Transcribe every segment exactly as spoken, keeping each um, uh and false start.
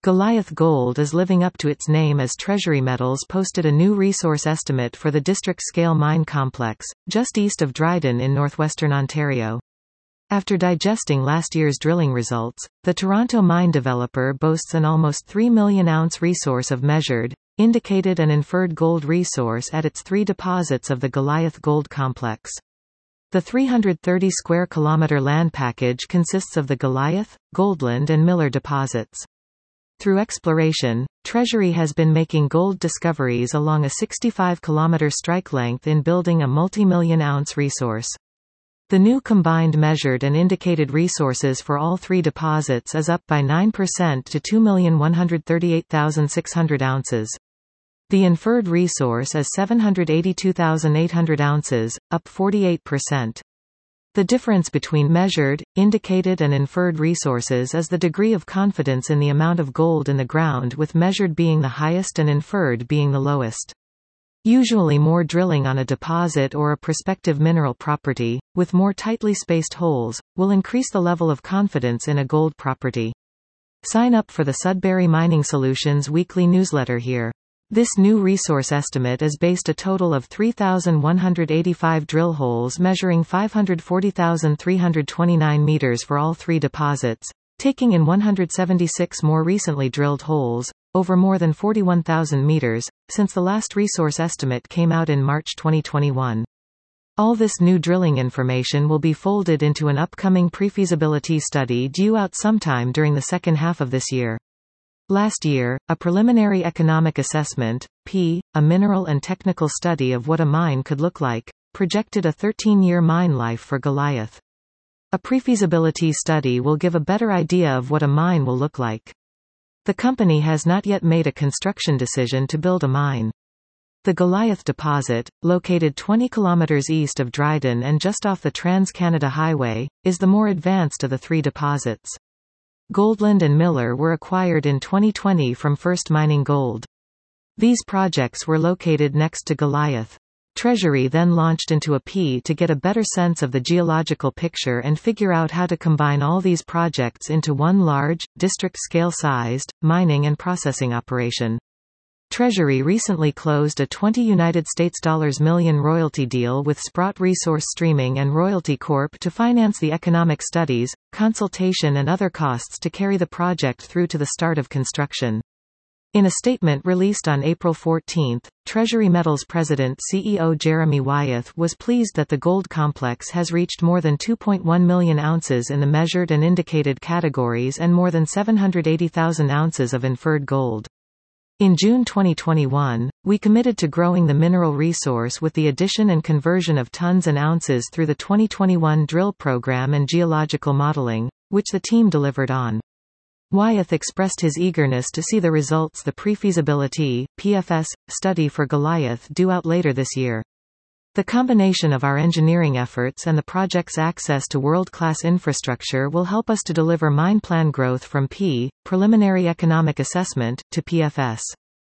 Goliath Gold is living up to its name as Treasury Metals posted a new resource estimate for the district-scale mine complex, just east of Dryden in northwestern Ontario. After digesting last year's drilling results, the Toronto mine developer boasts an almost three million ounce resource of measured, indicated and inferred gold resource at its three deposits of the Goliath Gold Complex. The three hundred thirty square kilometer land package consists of the Goliath, Goldland and Miller deposits. Through exploration, Treasury has been making gold discoveries along a sixty-five kilometer strike length in building a multi-million ounce resource. The new combined measured and indicated resources for all three deposits is up by nine percent to two million one hundred thirty-eight thousand six hundred ounces. The inferred resource is seven hundred eighty-two thousand eight hundred ounces, up forty-eight percent. The difference between measured, indicated and inferred resources is the degree of confidence in the amount of gold in the ground, with measured being the highest and inferred being the lowest. Usually more drilling on a deposit or a prospective mineral property, with more tightly spaced holes, will increase the level of confidence in a gold property. Sign up for the Sudbury Mining Solutions weekly newsletter here. This new resource estimate is based a total of three thousand one hundred eighty-five drill holes measuring five hundred forty thousand three hundred twenty-nine meters for all three deposits, taking in one hundred seventy-six more recently drilled holes, over more than forty-one thousand meters, since the last resource estimate came out in March twenty twenty-one. All this new drilling information will be folded into an upcoming pre-feasibility study due out sometime during the second half of this year. Last year, a preliminary economic assessment, P, a mineral and technical study of what a mine could look like, projected a thirteen year mine life for Goliath. A pre-feasibility study will give a better idea of what a mine will look like. The company has not yet made a construction decision to build a mine. The Goliath deposit, located twenty kilometers east of Dryden and just off the Trans-Canada Highway, is the more advanced of the three deposits. Goldland and Miller were acquired in twenty twenty from First Mining Gold. These projects were located next to Goliath. Treasury then launched into a P to get a better sense of the geological picture and figure out how to combine all these projects into one large, district-scale sized, mining and processing operation. Treasury recently closed a twenty United States dollars million royalty deal with Sprott Resource Streaming and Royalty Corp to finance the economic studies, consultation and other costs to carry the project through to the start of construction. In a statement released on April fourteenth, Treasury Metals President C E O Jeremy Wyeth was pleased that the gold complex has reached more than two point one million ounces in the measured and indicated categories and more than seven hundred eighty thousand ounces of inferred gold. In June twenty twenty-one, we committed to growing the mineral resource with the addition and conversion of tons and ounces through the twenty twenty-one drill program and geological modeling, which the team delivered on. Wyeth expressed his eagerness to see the results the pre-feasibility, P F S, study for Goliath due out later this year. The combination of our engineering efforts and the project's access to world-class infrastructure will help us to deliver mine plan growth from P, preliminary economic assessment, to P F S.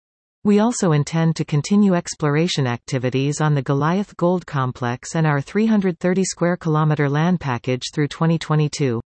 We also intend to continue exploration activities on the Goliath Gold Complex and our three hundred thirty square kilometer land package through twenty twenty-two.